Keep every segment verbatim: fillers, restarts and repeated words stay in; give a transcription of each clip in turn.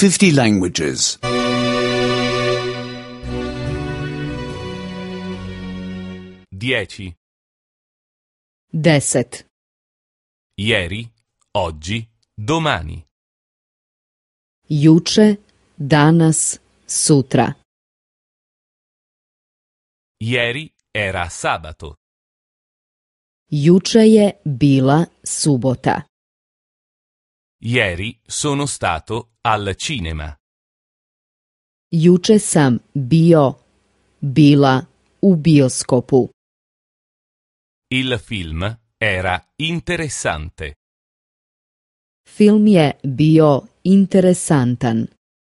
fifty languages. Dieci. Deset. Ieri, oggi, domani. Juče, danas, sutra. Ieri era sabato. Juče je bila subota. Ieri sono stato al cinema. Juče sam bio, bila u bioskopu. Il film era interessante. Film je bio interesantan.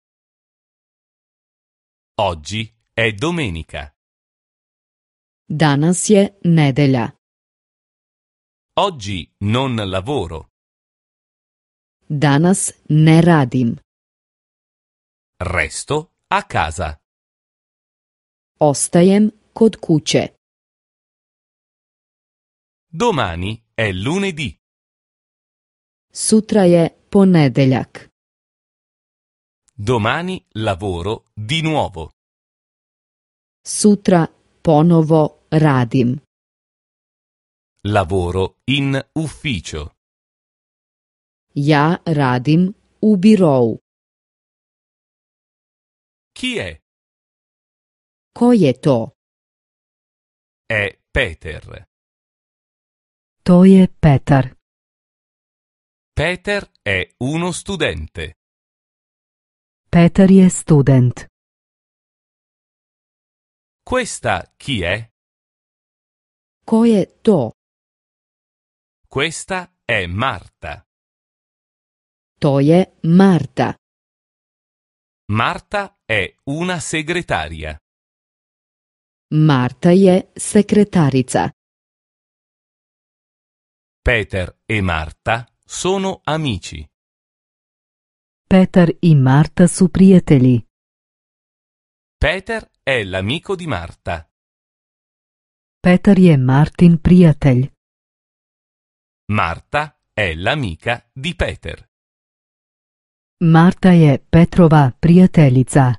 Oggi è domenica. Danas je nedelja. Oggi non lavoro. Danas ne radim. Resto a casa. Ostajem kod kuće. Domani è lunedì. Sutra je ponedeljak. Domani lavoro di nuovo. Sutra ponovo radim. Lavoro in ufficio. Ja radim u birou. Chi è? Ko je to? È Peter. To je Petar. Peter è uno studente. Petar je student. Questa chi è? Ko je to? Questa è Marta. To je Marta. Marta è una segretaria. Marta je sekretarica. Peter e Marta sono amici. Petar i Marta su prijatelji. Peter è l'amico di Marta. Petar je Martin prijatelj. Marta è l'amica di Peter. Marta je Petrova prijateljica.